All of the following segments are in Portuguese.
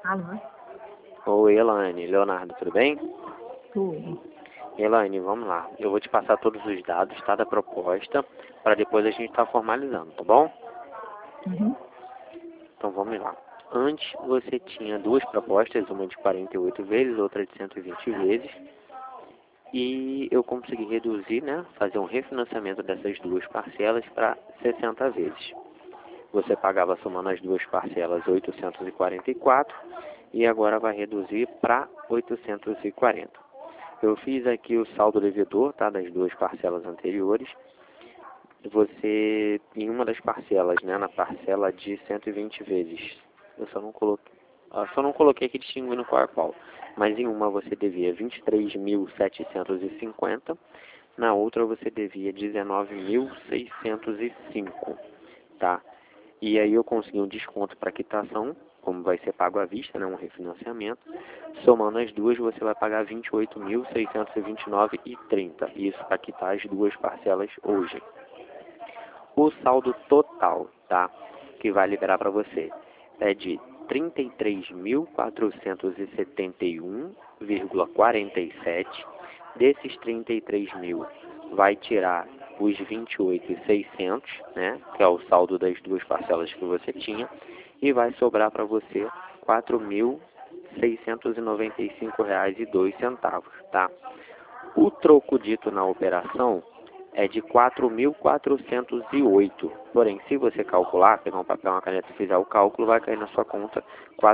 Alô? Oi, Elaine. Leonardo, tudo bem? Tudo. Elaine, vamos lá. Eu vou te passar todos os dados, tá, da proposta, para depois a gente estar formalizando, tá bom? Uhum. Então vamos lá. Antes você tinha duas propostas, uma de 48 vezes, outra de 120 vezes. E eu consegui reduzir, né, fazer um refinanciamento dessas duas parcelas para 60 vezes. Você pagava somando as duas parcelas 844 e agora vai reduzir para 840. Eu fiz aqui o saldo devedor, tá, das duas parcelas anteriores. Você, em uma das parcelas, né, na parcela de 120 vezes, eu só não coloquei aqui distinguindo qual é qual. Mas em uma você devia 23.750, na outra você devia 19.605, tá? E aí eu consegui um desconto para quitação, como vai ser pago à vista, né, um refinanciamento. Somando as duas, você vai pagar 28.629,30. Isso para quitar as duas parcelas hoje. O saldo total, tá, que vai liberar para você é de 33.471,47. Desses 33.000, vai tirar os 28.600, né, que é o saldo das duas parcelas que você tinha, e vai sobrar para você R$ 4.695,02, tá? O troco dito na operação é de 4.408. Porém, se você calcular, pegar um papel e uma caneta e fizer o cálculo, vai cair na sua conta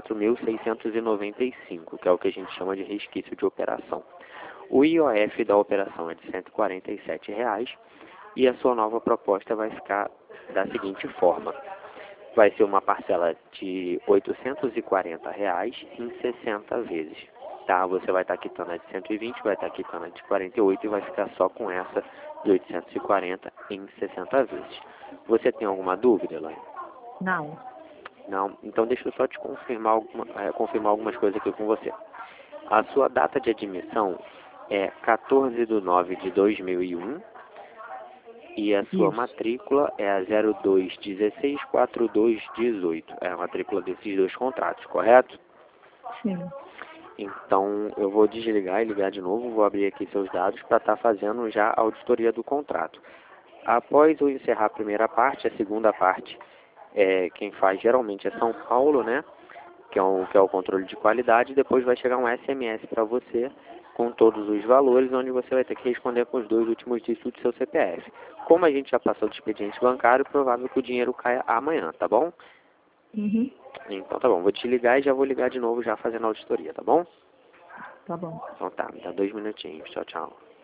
4.695, que é o que a gente chama de resquício de operação. O IOF da operação é de R$ 147 e a sua nova proposta vai ficar da seguinte forma. Vai ser uma parcela de R$ 840 em 60 vezes. Tá? Você vai estar quitando a de 120, vai estar quitando a de 48 e vai ficar só com essa de 840 em 60 vezes. Você tem alguma dúvida, Elaine? Não. Não? Então deixa eu só te confirmar, confirmar algumas coisas aqui com você. A sua data de admissão é 14/9/2001 e a sua Isso. matrícula é a 02164218. É a matrícula desses dois contratos, correto? Sim. Então, eu vou desligar e ligar de novo, vou abrir aqui seus dados para estar fazendo já a auditoria do contrato. Após eu encerrar a primeira parte, a segunda parte, quem faz geralmente é São Paulo, né? Que é o controle de qualidade. Depois vai chegar um SMS para você com todos os valores, onde você vai ter que responder com os dois últimos dígitos do seu CPF. Como a gente já passou do expediente bancário, provável que o dinheiro caia amanhã, tá bom? Uhum. Então tá bom, vou te ligar e já vou ligar de novo já fazendo a auditoria, tá bom? Tá bom. Então tá, me dá 2 minutinhos. Tchau, tchau.